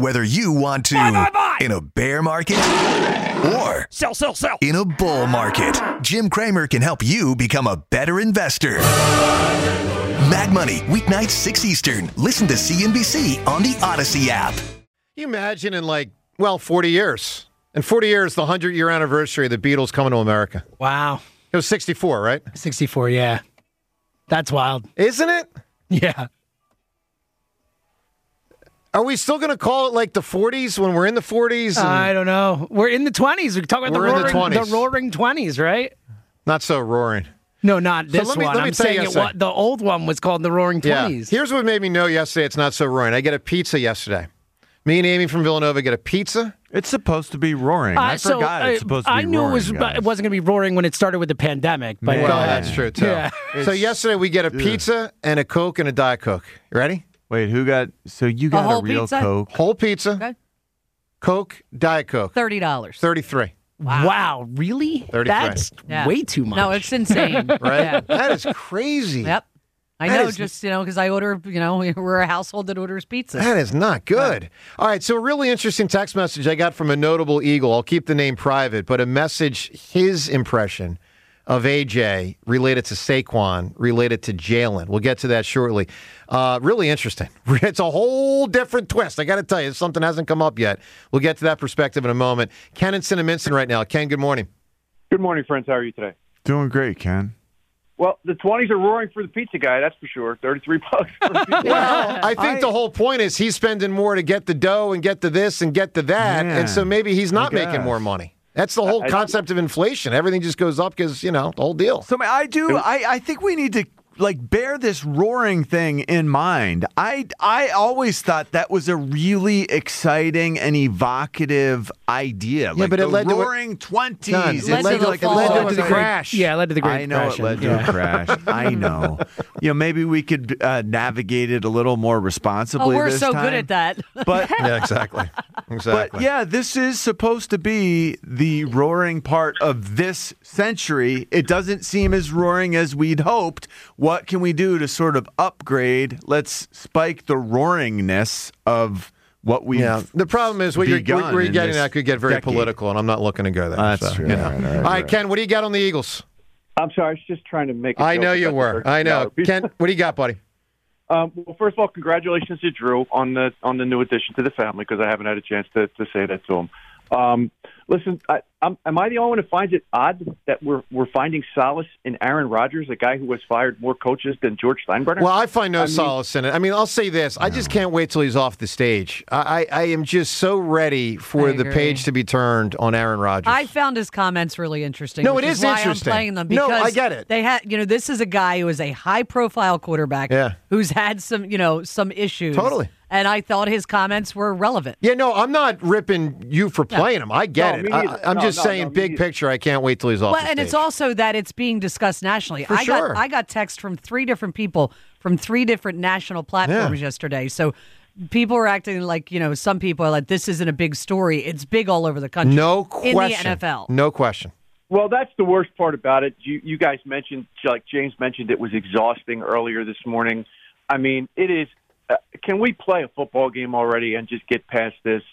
Whether you want to Buy. in a bear market or Sell. in a bull market, Jim Cramer can help you become a better investor. Mag Money, weeknights 6 Eastern. Listen to CNBC on the Odyssey app. You imagine in 40 years. In 40 years, the 100-year anniversary of the Beatles coming to America. Wow. It was 64, right? 64, yeah. That's wild. Isn't it? Yeah. Are we still going to call it the 40s when we're in the 40s? I don't know. We're in the 20s. We're talking about We're in the 20s. the roaring 20s, right? Not so roaring. No, not this let me one. I'm tell you saying yesterday. the old one was called the roaring 20s. Yeah. Here's what made me know yesterday it's not so roaring. I get a pizza yesterday. Me and Amy from Villanova get a pizza. It's supposed to be roaring. I forgot it's supposed to be roaring. I knew it guys. wasn't going to be roaring when it started with the pandemic. But Well, that's true, too. Yeah. So yesterday we get a pizza and a Coke and a Diet Coke. You ready? Wait, who got... So you got whole a real pizza? Coke? Whole pizza, Okay. Coke, Diet Coke. $30. $33. Wow, really? 33. That's Yeah. way too much. No, it's insane. Right? Yeah. That is crazy. Yep. I That know, is- just, because I order, we're a household that orders pizza. That is not good. All right, so a really interesting text message I got from a notable Eagle. I'll keep the name private, but a message, his impression of AJ related to Saquon, related to Jalen. We'll get to that shortly. Really interesting. It's a whole different twist. I got to tell you, something hasn't come up yet. We'll get to that perspective in a moment. Ken in Cinnaminson right now. Ken, good morning. Good morning, friends. How are you today? Doing great, Ken. Well, the 20s are roaring for the pizza guy, that's for sure. $33 for the pizza. Well, I think the whole point is he's spending more to get the dough and get to this and get to that, Yeah, and so maybe he's not I guess. making more money. That's the whole concept of inflation. Everything just goes up because, the whole deal. So I think we need to bear this roaring thing in mind. I always thought that was a really exciting and evocative idea. Yeah, but it led to roaring 20s. John, It led to the crash. Yeah, it led to the Great I know Depression. it led to a crash. I know. Maybe we could navigate it a little more responsibly. we're this so time. good at that. But Yeah, exactly. But yeah, this is supposed to be the roaring part of this century. It doesn't seem as roaring as we'd hoped. What can we do to sort of upgrade? Let's spike the roaringness of what we've The problem is what you're begun in getting this at could get very decade. political, and I'm not looking to go there. That's true. All right, Ken, what do you got on the Eagles? I'm sorry, I was just trying to make a I joke know you about were. the I know. $30. Ken, what do you got, buddy? Well, first of all, congratulations to Drew on the new addition to the family, because I haven't had a chance to say that to him. Listen, am I the only one who finds it odd that we're finding solace in Aaron Rodgers, a guy who has fired more coaches than George Steinbrenner? Well, I find no solace in it. I mean, I'll say this. I just can't wait till he's off the stage. I am just so ready for I the agree. page to be turned on Aaron Rodgers. I found his comments really interesting. No, which it is why interesting. I'm playing them No, because I get it. They had, this is a guy who is a high-profile quarterback Yeah. who's had some, some issues. Totally. And I thought his comments were relevant. Yeah, no, I'm not ripping you for playing him. I get No, it. me neither. I'm No, just no, saying, no, me big neither. picture, I can't wait till he's off Well, the and stage. it's also that it's being discussed nationally. For sure. I got text from 3 different people from 3 different national platforms yesterday. So people were acting like, some people are like, this isn't a big story. It's big all over the country. No question. In the NFL. No question. Well, that's the worst part about it. You guys mentioned, like James mentioned, it was exhausting earlier this morning. I mean, it is. Can we play a football game already and just get past this?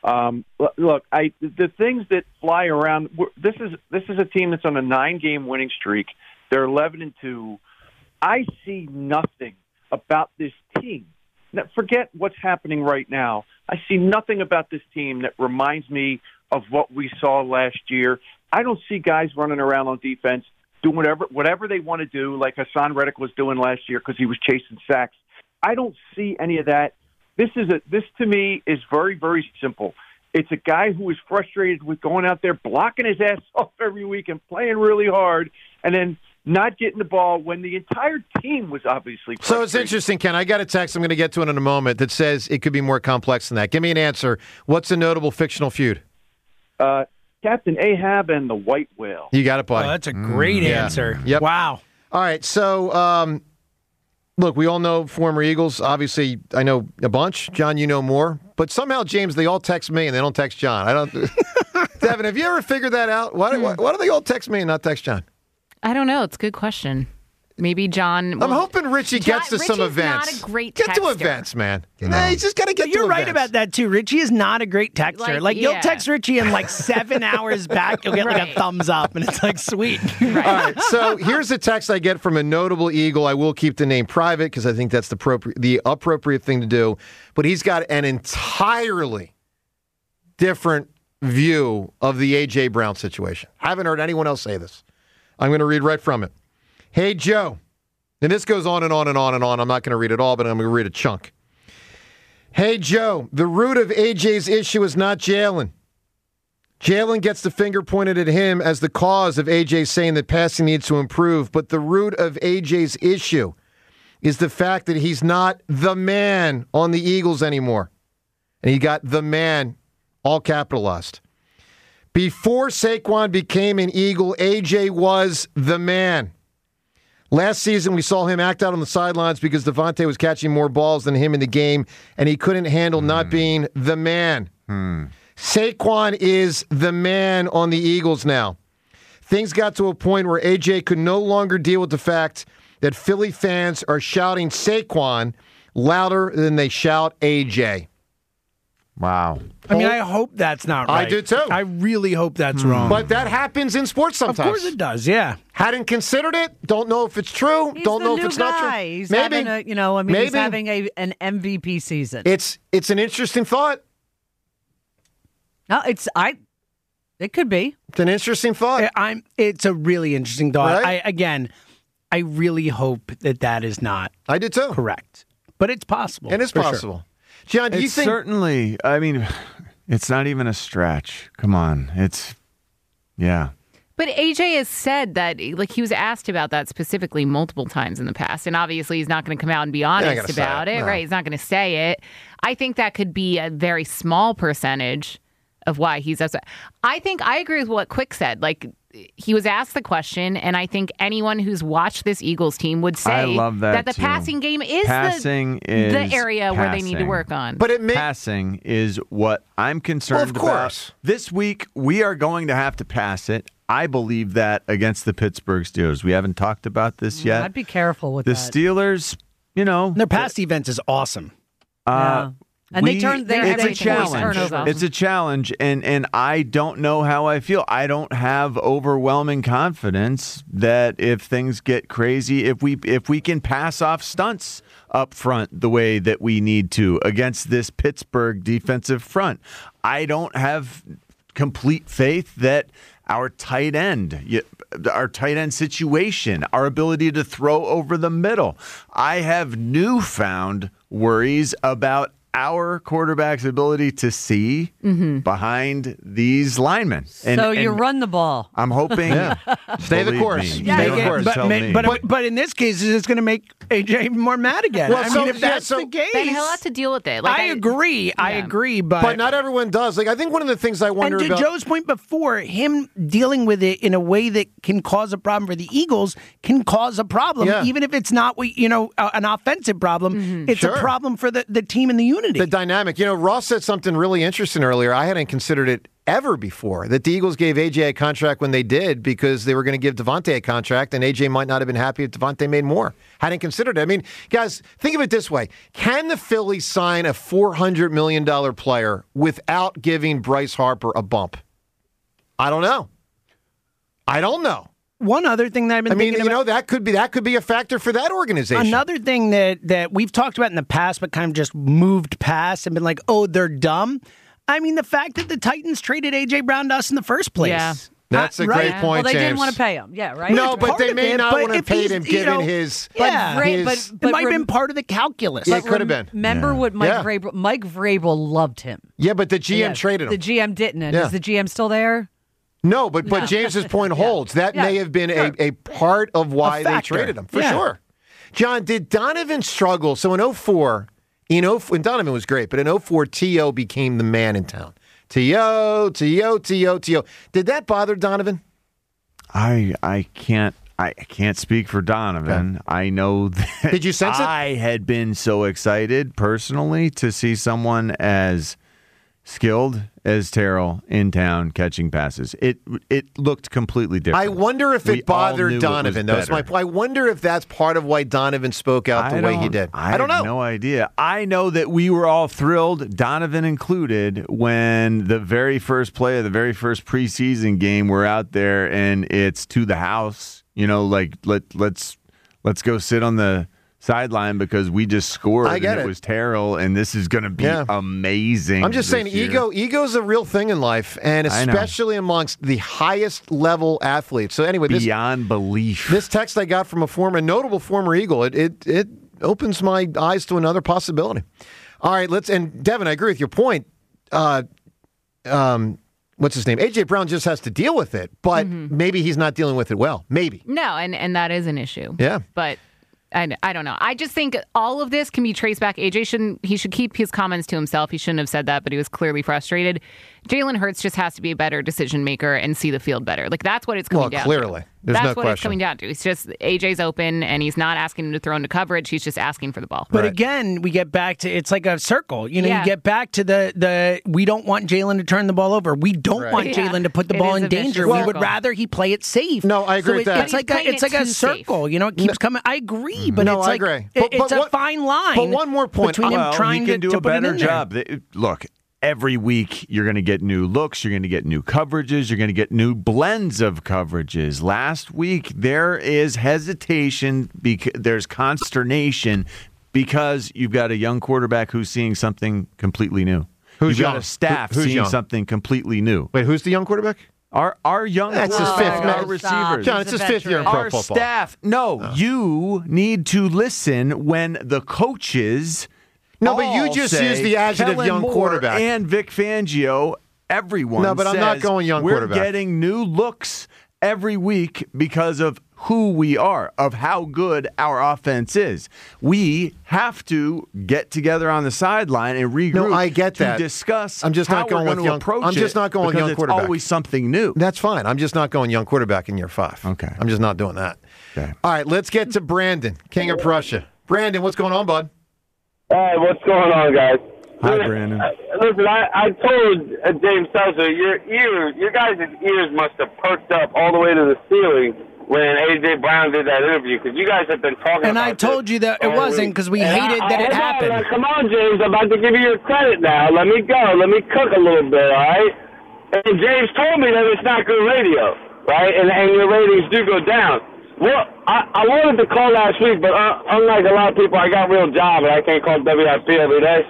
Look, the things that fly around. This is a team that's on a 9-game winning streak. They're 11-2. I see nothing about this team. Now, forget what's happening right now. I see nothing about this team that reminds me of what we saw last year. I don't see guys running around on defense doing whatever they want to do, like Hassan Reddick was doing last year because he was chasing sacks. I don't see any of that. This to me is very, very simple. It's a guy who is frustrated with going out there, blocking his ass off every week and playing really hard, and then not getting the ball when the entire team was obviously frustrated. So it's interesting, Ken. I got a text, I'm going to get to it in a moment, that says it could be more complex than that. Give me an answer. What's a notable fictional feud? Captain Ahab and the White Whale. You got it, buddy. Oh, that's a great yeah. answer. Yep. Wow. All right, so look, we all know former Eagles. Obviously, I know a bunch. John, you know more. But somehow, James, they all text me and they don't text John. I don't. Devin, have you ever figured that out? Why do they all text me and not text John? I don't know. It's a good question. Maybe John. I'm hoping Richie gets to some Richie's events. Not a great get to texter. events, man. He's just got to get to You're events. right about that too. Richie is not a great texter. Like, You'll yeah. text Richie and 7 hours back, you'll get like a Right. thumbs up, and it's sweet. All right, so here's a text I get from a notable Eagle. I will keep the name private because I think that's the appropriate thing to do. But he's got an entirely different view of the A.J. Brown situation. I haven't heard anyone else say this. I'm going to read right from it. Hey, Joe. And this goes on and on and on and on. I'm not going to read it all, but I'm going to read a chunk. Hey, Joe, the root of AJ's issue is not Jalen. Jalen gets the finger pointed at him as the cause of AJ saying that passing needs to improve, but the root of AJ's issue is the fact that he's not the man on the Eagles anymore. And he got the man all capitalized. Before Saquon became an Eagle, AJ was the man. Last season, we saw him act out on the sidelines because Devontae was catching more balls than him in the game, and he couldn't handle not being the man. Saquon is the man on the Eagles now. Things got to a point where AJ could no longer deal with the fact that Philly fans are shouting Saquon louder than they shout AJ. Wow. I mean, I hope that's not right. I do, too. I really hope that's wrong. But that happens in sports sometimes. of course it does, yeah. Hadn't considered it. Don't know if it's true. He's Don't the know if new it's guy. not true. He's Maybe. having he's Maybe. having an MVP season. It's an interesting thought. No, it could be. It's an interesting thought. It's a really interesting thought. Right? I really hope that is not I do too. correct. But it's possible. And it's for sure. possible. John, do you It's think certainly, I mean, it's not even a stretch. Come on. Yeah. But AJ has said that, he was asked about that specifically multiple times in the past, and obviously he's not going to come out and be honest gonna say about it, it, no. right? He's not going to say it. I think that could be a very small percentage of why he's upset. I think I agree with what Quick said. He was asked the question, and I think anyone who's watched this Eagles team would say I love that the too. passing game is Passing is the area where they need to passing. work on. but it may Passing is what I'm concerned Well, of course. about. This week, we are going to have to pass it. I believe that against the Pittsburgh Steelers. We haven't talked about this yet. I'd be careful with The that. Steelers, Their pass defense is awesome. Yeah. And they turn They're it's a everything. challenge. Turnovers. It's a challenge, and I don't know how I feel. I don't have overwhelming confidence that if things get crazy, if we can pass off stunts up front the way that we need to against this Pittsburgh defensive front. I don't have complete faith that our tight end situation, our ability to throw over the middle. I have newfound worries about our quarterback's ability to see behind these linemen. So you run the ball. I'm hoping. stay the believe course. me, Stay you the don't course. tell me. But in this case, it's going to make AJ more mad again. Well, I so- mean, if yeah, that's so- the case, Then he'll have to deal with it. I agree. I agree, But not everyone does. I think one of the things I wonder and to about. Joe's point before, him dealing with it in a way that can cause a problem for the Eagles can cause a problem, Yeah. even if it's not an offensive problem. It's Sure. a problem for the team and the unity. The dynamic. Ross said something really interesting earlier. I hadn't considered it ever before, that the Eagles gave AJ a contract when they did because they were going to give Devontae a contract, and AJ might not have been happy if Devontae made more. Hadn't considered it. I mean, guys, think of it this way. Can the Phillies sign a $400 million player without giving Bryce Harper a bump? I don't know. One other thing that I've been thinking about. that could be a factor for that organization. Another thing that we've talked about in the past, but kind of just moved past and been like, oh, they're dumb. I mean, the fact that the Titans traded A.J. Brown to us in the first place. Yeah. That's a great Right? point, Well, they James. didn't want to pay him. Yeah, right? No, but part they of may it, not but want to if pay he's, him you given know, his. Yeah. his- It might have been part of the calculus. Yeah, it could have been. Remember what Mike Vrabel loved him. Yeah, but the GM Yeah, traded him. The GM didn't. And Yeah. is the GM still there? No, but James's point holds. That may have been a part of why they factor. traded him, for Yeah. sure. John, did Donovan struggle? So in 04, and Donovan was great, but in 04, T.O. became the man in town. T.O. Did that bother Donovan? I can't speak for Donovan. Okay. I know that Did you sense it? I had been so excited personally to see someone as skilled as Terrell in town catching passes. It looked completely different. I wonder if it bothered Donovan, though. I wonder if that's part of why Donovan spoke out the way he did. I don't know. I have no idea. I know that we were all thrilled, Donovan included, when the very first play of the very first preseason game, we're out there and it's to the house. Like let's go sit on the sideline because we just scored. I get and it was Terrell, and this is going to be amazing. I'm just saying, ego's a real thing in life, and especially amongst the highest level athletes. So anyway, beyond belief. This text I got from a notable former Eagle, it opens my eyes to another possibility. All right, and Devin, I agree with your point. What's his name? A.J. Brown just has to deal with it, but maybe he's not dealing with it well. Maybe. No, and that is an issue. Yeah. But I don't know. I just think all of this can be traced back. AJ should keep his comments to himself. He shouldn't have said that, but he was clearly frustrated. Jalen Hurts just has to be a better decision maker and see the field better. Like, that's what it's coming down to. Well, clearly. There's That's no what question. It's coming down to. It's just AJ's open, and he's not asking him to throw into coverage. He's just asking for the ball. But again, we get back to, it's like a circle. You get back to the we don't want Jalen to turn the ball over. We don't want Jalen to put the ball in danger. We would rather he play it safe. No, I agree with that. It's like a circle. It keeps coming. I agree, but no, it's like, I agree. It's a fine line. But one more point. Between him trying he can do to a put it better in there. job. Look, every week you're going to get new looks, you're going to get new coverages, you're going to get new blends of coverages. Last week there is hesitation, there's consternation because you've got a young quarterback who's seeing something completely new. You've got a staff who's seeing young? something completely new. Wait, who's the young quarterback? Our young That's his fifth our year. receivers. John, it's his fifth year in pro Our football. staff. No, you need to listen when the coaches. No, but you just used the adjective Kellen young Moore quarterback. And Vic Fangio, everyone No, but I'm not says going young we're quarterback. getting new looks every week because of who we are, of how good our offense is. We have to get together on the sideline and regroup. No, I get that. To discuss I'm just how not going we're with going to young. approach I'm just it not going because young it's quarterback. always something new. That's fine. I'm just not going young quarterback in year 5. Okay. I'm just not doing that. Okay. All right, let's get to Brandon, King of Prussia. Brandon, what's going on, bud? Hey, what's going on, guys? Hi, Brandon. Listen, I told James Seltzer, your guys' ears must have perked up all the way to the ceiling when A.J. Brown did that interview, because you guys have been talking And about I told you that it wasn't because we hated that it happened. Come on, James. I'm about to give you your credit now. Let me go. Let me cook a little bit, all right? And James told me that it's not good radio, right? And your ratings do go down. Well, I wanted to call last week, but unlike a lot of people, I got a real job, and I can't call WIP every day.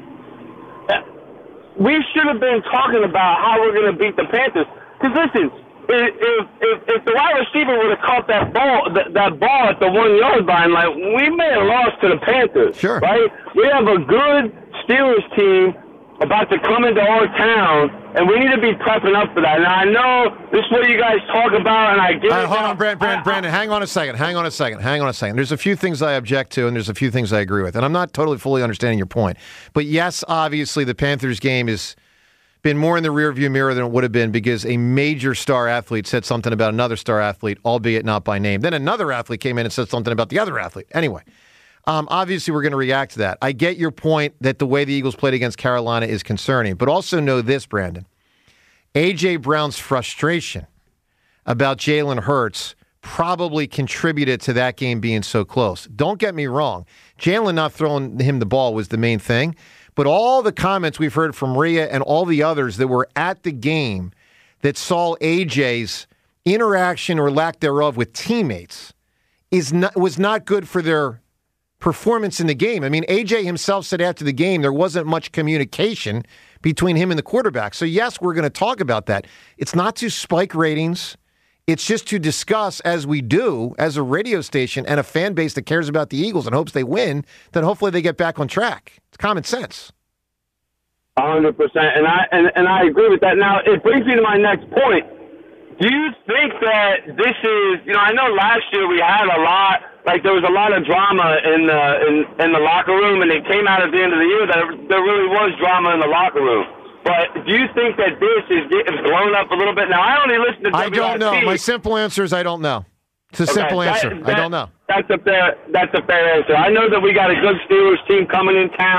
We should have been talking about how we're going to beat the Panthers. Because, listen, if the wide receiver would have caught that ball at the 1 yard line, like, we may have lost to the Panthers. Sure. Right? We have a good Steelers team about to come into our town, and we need to be prepping up for that. And I know this is what you guys talk about, and I get it. Hold on, Brandon. Hang on a second. There's a few things I object to, and there's a few things I agree with. And I'm not totally fully understanding your point. But yes, obviously, the Panthers game has been more in the rearview mirror than it would have been because a major star athlete said something about another star athlete, albeit not by name. Then another athlete came in and said something about the other athlete. Anyway. Obviously, we're going to react to that. I get your point that the way the Eagles played against Carolina is concerning, but also know this, Brandon. A.J. Brown's frustration about Jalen Hurts probably contributed to that game being so close. Don't get me wrong. Jalen not throwing him the ball was the main thing, but all the comments we've heard from Rhea and all the others that were at the game that saw A.J.'s interaction or lack thereof with teammates was not good for their performance in the game. I mean, AJ himself said after the game there wasn't much communication between him and the quarterback. So yes, we're going to talk about that. It's not to spike ratings. It's just to discuss, as we do as a radio station and a fan base that cares about the Eagles and hopes they win, that hopefully they get back on track. It's common sense. 100%. And I agree with that. Now, it brings me to my next point. Do you think that this is, I know last year we had a lot, there was a lot of drama in the locker room, and it came out at the end of the year that there really was drama in the locker room. But do you think that this is blown up a little bit? Now, I only listen to WIP. I don't know. My simple answer is I don't know. It's a simple answer. I don't know. That's a fair answer. I know that we got a good Steelers team coming in town.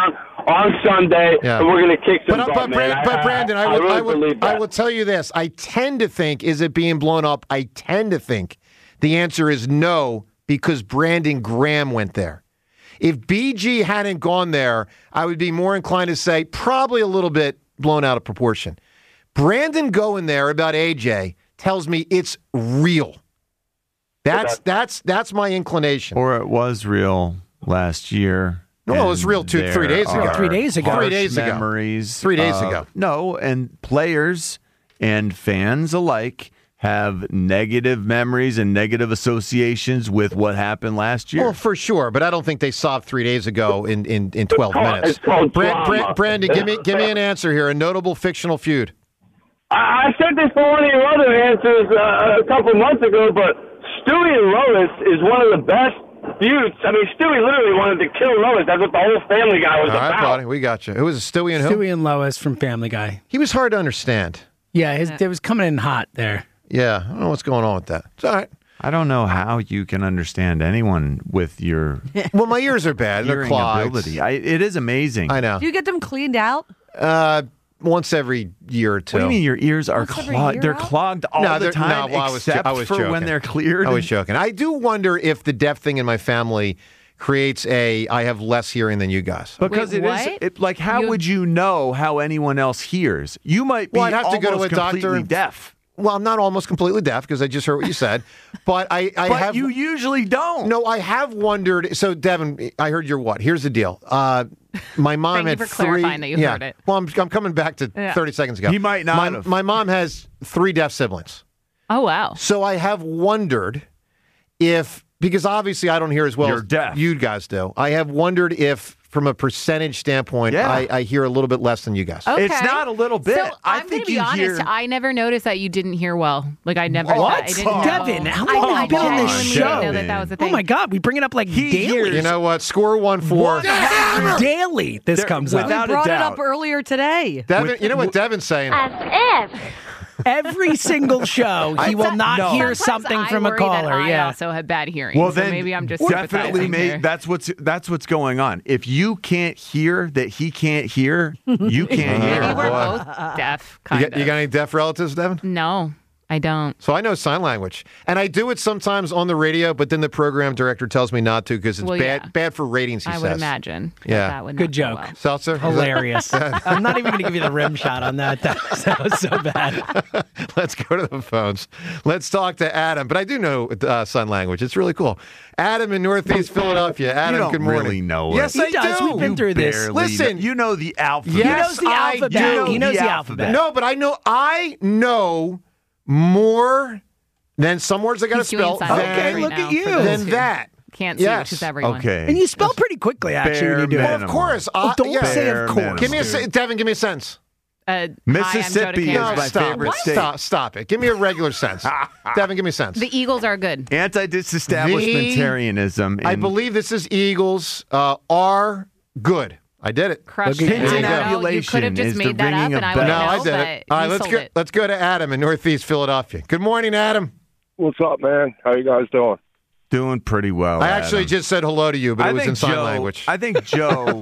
on Sunday, and we're going to kick some butt, man. But Brandon, I will tell you this. I tend to think, is it being blown up? I tend to think the answer is no, because Brandon Graham went there. If BG hadn't gone there, I would be more inclined to say probably a little bit blown out of proportion. Brandon going there about AJ tells me it's real. That's my inclination. Or it was real last year. No, it was real 3 days ago. 3 days ago. 3 days ago. Memories. 3 days ago. No, and players and fans alike have negative memories and negative associations with what happened last year. Well, for sure, but I don't think they sobbed 3 days ago in 12 minutes. It's called drama. Brandon, give me an answer here. A notable fictional feud. I said this for one of your other answers a couple months ago, but Stewie and Lois is one of the best feuds. I mean, Stewie literally wanted to kill Lois. That's what the whole Family Guy was about. All right, buddy, we got you. It was Stewie and who? Stewie and Lois from Family Guy. He was hard to understand. Yeah, it was coming in hot there. Yeah, I don't know what's going on with that. It's all right. I don't know how you can understand anyone with your well, my ears are bad. They're clogged. ability. It is amazing. I know. Do you get them cleaned out? Once every year or two. What do you mean your ears are clogged? They're clogged all the time, except I was for joking. when they're cleared? I was joking. I do wonder if the deaf thing in my family creates I have less hearing than you guys. Because Wait, how would you know how anyone else hears? You might be I'd have to go to a completely doctor. deaf. Well, I'm not almost completely deaf because I just heard what you said. But But you usually don't. No, I have wondered. So, Devin, I heard your what? Here's the deal. My mom Thank had you for clarifying that you heard it. Well, I'm coming back to 30 seconds ago. He might not have. My mom has 3 deaf siblings. Oh, wow. So I have wondered if, because obviously I don't hear as well You're as deaf. you guys do. I have wondered if, from a percentage standpoint, I hear a little bit less than you guys. Okay. It's not a little bit. So I I'm think gonna be you honest. hear. I never noticed that you didn't hear well. Like I never. What? I didn't know. Devin, how long have you been on this genuinely show? didn't know that was a thing. Oh my God, we bring it up like daily. You know what? Score 1-4. Daily, this comes up. without We a brought it doubt. up earlier today. Devin, you know what Devin's saying? Every single show, he will not hear Sometimes something I from a worry caller. That I Yeah. also have bad hearing. Well, so then maybe I'm just definitely sympathizing here. that's what's going on. If you can't hear that he can't hear, you can't Maybe hear. we're both deaf. You got any deaf relatives, Devin? No, I don't. So I know sign language, and I do it sometimes on the radio, but then the program director tells me not to because it's bad for ratings. He I says. would imagine. Yeah. That would Good not go joke. well. Seltzer, Hilarious. I'm not even going to give you the rim shot on that. That was so bad. Let's go to the phones. Let's talk to Adam. But I do know sign language. It's really cool. Adam in Northeast Philadelphia. Adam, You don't good morning. really know it. Yes, He I does. do. We've been through this. Barely Listen. know. You know the alphabet. Yes, He knows the I alphabet. do. He knows The the alphabet. alphabet. No, but I know more than some words I got to He's doing spell sign than, language Okay, right look now at you. for those than who that. Can't see, Yes. which is everyone. Okay. And you spell pretty quickly, actually, when you do Bare it. Well, of course. don't yeah. say Bare of course. minimum. Give me Devin, give me a sentence. Mississippi Hi, I'm is my stop. favorite What? state. Stop it. Give me a regular sense. Devin, give me a sense. The Eagles are good. Anti-disestablishmentarianism. I believe this is Eagles are good. I did it. Crushed Look it. at you. I know. You could have Tintinabulation just is made the that up, ringing and of I would No, know. I did it. All right, let's go to Adam in Northeast Philadelphia. Good morning, Adam. What's up, man? How you guys doing? Doing pretty well. I actually Adam. just said hello to you, but I it was think in sign Joe- language. I think Joe.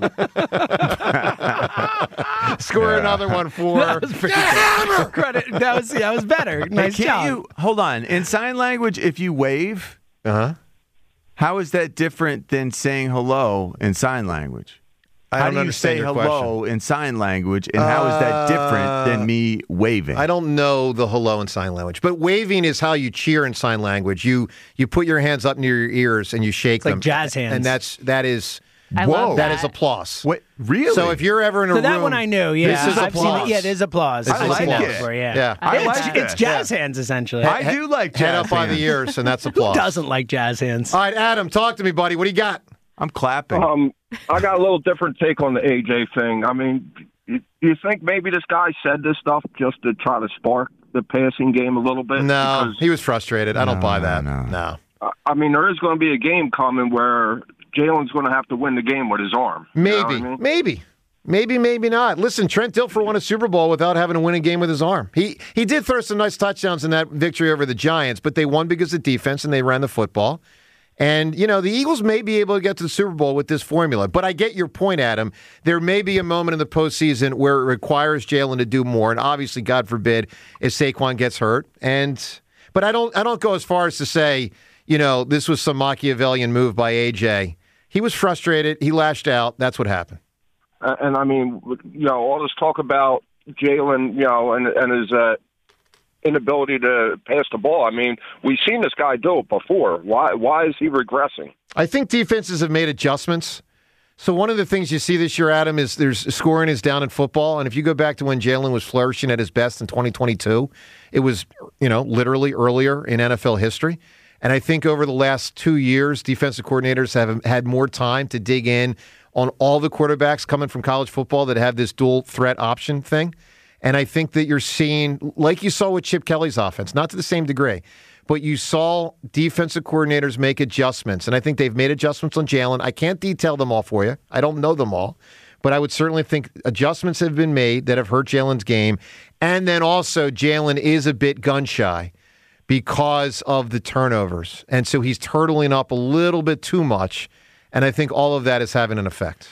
Score another one for Credit. That was better. Nice Can't job. you hold on? In sign language, if you wave, how is that different than saying hello in sign language? I How don't do you understand say your hello question. in sign language, and how is that different than me waving? I don't know the hello in sign language, but waving is how you cheer in sign language. You put your hands up near your ears and you shake them. like jazz hands. And that is I love that that. is applause. Wait, really? So if you're ever in a So room, that one I knew. Yeah, this is I've seen applause. it. Yeah, it is applause. This I is like applause. it. Before, yeah. Yeah. I It's, like it's that. jazz hands essentially. I do like Head jazz up by the hands. ears, and that's Who applause. doesn't like jazz hands? All right, Adam, talk to me, buddy. What do you got? I'm clapping. I got a little different take on the AJ thing. I mean, you think maybe this guy said this stuff just to try to spark the passing game a little bit? No, Because, he was frustrated. I don't buy that. no. No. I mean, there is going to be a game coming where Jalen's going to have to win the game with his arm. You know Maybe, what I mean? maybe not. Listen, Trent Dilfer won a Super Bowl without having to win a game with his arm. He did throw some nice touchdowns in that victory over the Giants, but they won because of defense and they ran the football. And, the Eagles may be able to get to the Super Bowl with this formula. But I get your point, Adam. There may be a moment in the postseason where it requires Jalen to do more. And obviously, God forbid, if Saquon gets hurt. But I don't go as far as to say, this was some Machiavellian move by A.J. He was frustrated. He lashed out. That's what happened. And I mean, all this talk about Jalen, and his inability to pass the ball. I mean, we've seen this guy do it before. Why is he regressing? I think defenses have made adjustments. So one of the things you see this year, Adam, is there's scoring is down in football. And if you go back to when Jalen was flourishing at his best in 2022, it was, literally earlier in NFL history. And I think over the last 2 years, defensive coordinators have had more time to dig in on all the quarterbacks coming from college football that have this dual threat option thing. And I think that you're seeing, like you saw with Chip Kelly's offense, not to the same degree, but you saw defensive coordinators make adjustments. And I think they've made adjustments on Jalen. I can't detail them all for you. I don't know them all. But I would certainly think adjustments have been made that have hurt Jalen's game. And then also Jalen is a bit gun-shy because of the turnovers. And so he's turtling up a little bit too much. And I think all of that is having an effect.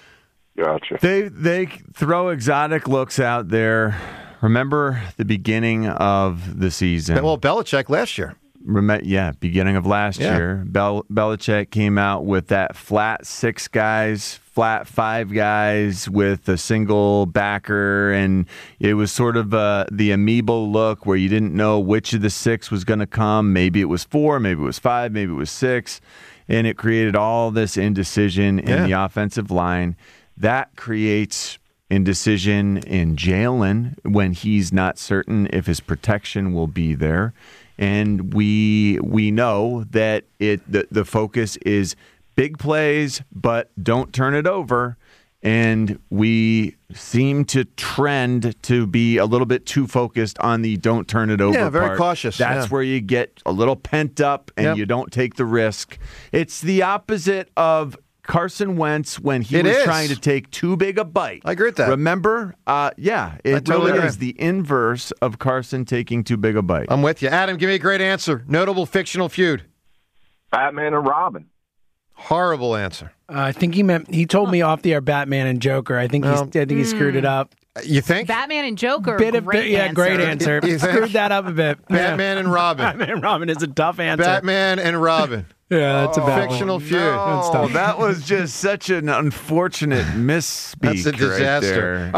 Gotcha. They throw exotic looks out there. Remember the beginning of the season? Well, Belichick last year. Beginning of last year. Belichick came out with that flat 6 guys, flat 5 guys with a single backer, and it was sort of the amoeba look where you didn't know which of the 6 was going to come. Maybe it was 4, maybe it was 5, maybe it was 6, and it created all this indecision in the offensive line. That creates indecision in Jalen when he's not certain if his protection will be there. And we know that the focus is big plays, but don't turn it over. And we seem to trend to be a little bit too focused on the don't turn it over very part. cautious. That's where you get a little pent up and you don't take the risk. It's the opposite of Carson Wentz when he was trying to take too big a bite. I agree with that. Remember? It totally really agree. is the inverse of Carson taking too big a bite. I'm with you. Adam, give me a great answer. Notable fictional feud. Batman and Robin. Horrible answer. I think he told me off the air Batman and Joker. I think he screwed it up. You think? Batman and Joker. Great answer. answer. Screwed that up a bit. Batman and Robin. Batman and Robin is a tough answer. Batman and Robin. Yeah, that's a bad fictional one. feud. No, that was just such an unfortunate misspeak. That's a disaster. Right there.